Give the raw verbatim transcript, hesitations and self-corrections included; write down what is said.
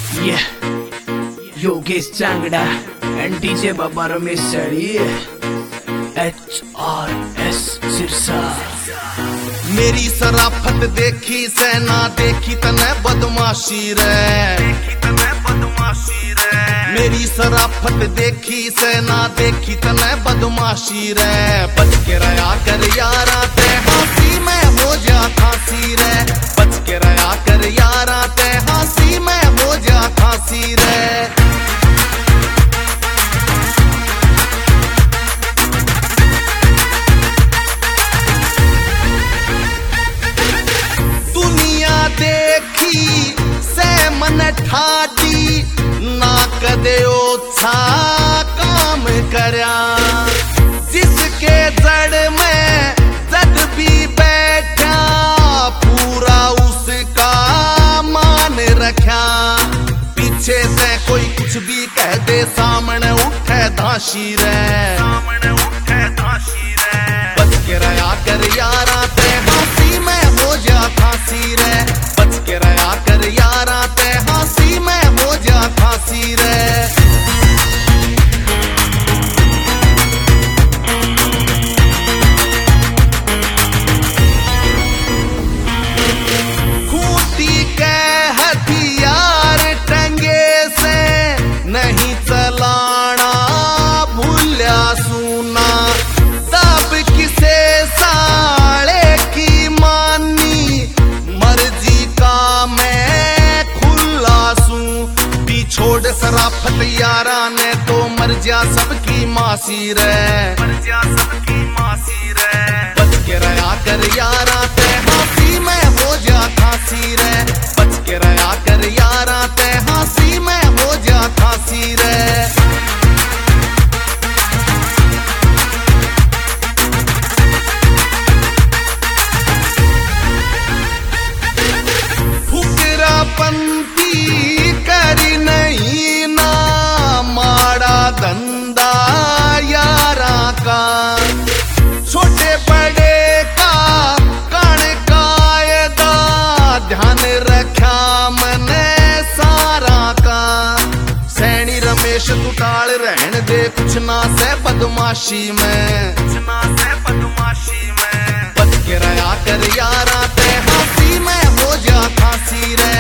Yeah, Yogesh Changra and DJ Baba Ramesh सड़ी H R S Sirsa. मेरी सराफत देखी सेना देखी तने बदमाशी रे, मेरी सराफत देखी सेना देखी तने बदमाशी रे। बच के रहा कर यारा ते हंसी में हो जा खांसी रे, बच के रहा कर यारा ते हंसी में हो जा खांसी रे। देखी से मन ठाडी ना कदे ओछा काम करया, जिसके जड़ में जग भी बैठा पूरा उसका मान रखा। पीछे से कोई कुछ भी कह दे सामने उठे धाशी रे, सामने उठे धाशी रे। बच के रहा कर यारा ते हंसी में हो जा खांसी रे, बच के रहा कर यारा ते हंसी में हो जा खांसी रे। खूंटी के हथियार टंगे से नहीं चलाना भूल्या सुना, तब किसे साले की मानी मर्जी का मैं खुला सू। छोड़ सराफत यारा ने तो मर जा सबकी मासी रे, मर जा सबकी मासी रे। बच के रहा कर यारा ते हंसी में हो जा खांसी रे, बच के रहा कर यारा ते हंसी में हो जा खांसी रे। पंथी करी नहीं ना माड़ा धंधा यारा का, छोटे बड़े का कण कायदा ध्यान रखा मने सारा का। सैनी रमेश तुटाल रहन दे कुछ ना से बदमाशी में, कुछ ना से बदमाशी में। बच के रहा कर यारा ते हंसी में हो जा खांसी रे,